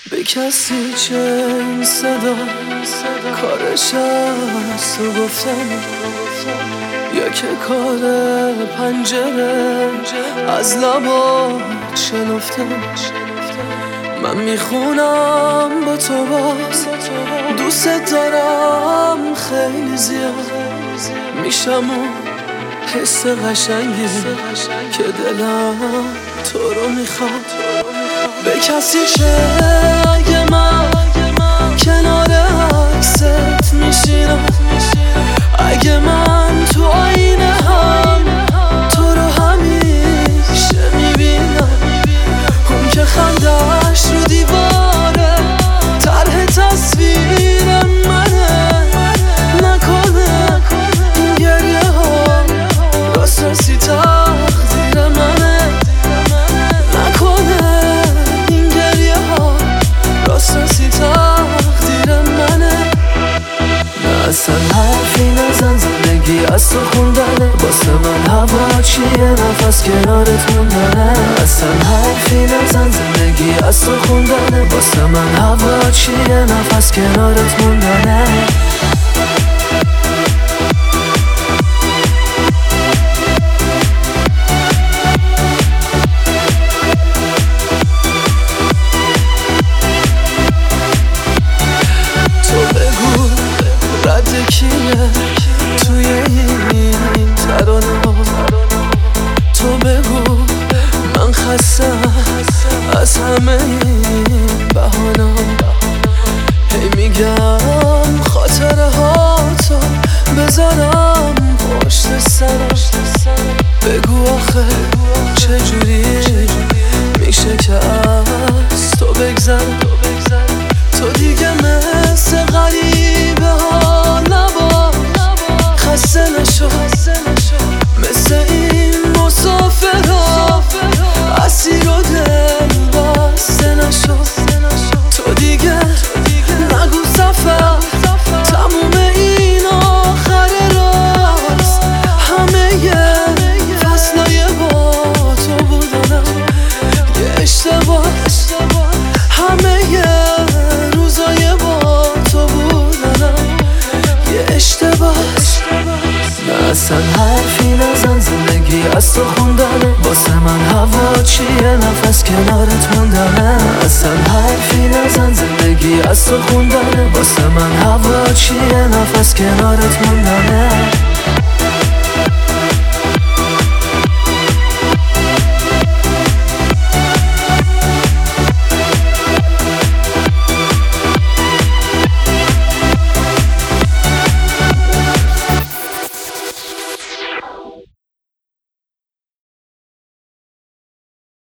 به کسی چه این صدا کارش است و گفتن، یا که کار پنجره از لبا شنفتن. من میخونم با تو باز دوست دارم خیلی زیاد، میشم اون حس قشنگی که دلم تو رو میخواد. به کسی چه اگه من کنار عکست میشینم، اگه من تو آینه هم تو رو همیشه میبینم، اون که خندش رو دیواره طرح تصویر منه. نکنه این گریه ها راست راستی تقدیر منه، نکنه این گریه ها راست راستی تقدیر منه. نه اصلا حرفی نزن، زندگی از تو خوندنه، واسه من هوا چیه نفس کنارت موندنه. اصلا حرفی نزن، زندگی از تو خوندنه، واسه من هوا چیه نفس کنارت موندنه. رد کیه توی این ترانه ها؟ تو بگو من خستم از همه این بهانه ها. هی میگم خاطره ها تو بذارم پشت سرم، بگو آخه چجوری میشه که از تو بگذرم. تو دیگه مثل غریبه ها نباش، خسته نشو مثل این مسافرها، اسیر و دل بسته نشو. تو دیگه نگو سفر تموم این آخر راست، همه فصلای با تو بودنم یه اشتباه، همه روزای با تو بودنم یه اشتباه. نه اصلا حرفی نزن، زندگی از تو خوندنه، واسه من هوا چیه نفس کنارت موندنه. اصلا حرفی نزن، زندگی از تو خوندنه، واسه من هوا چیه نفس کنارت موندنه.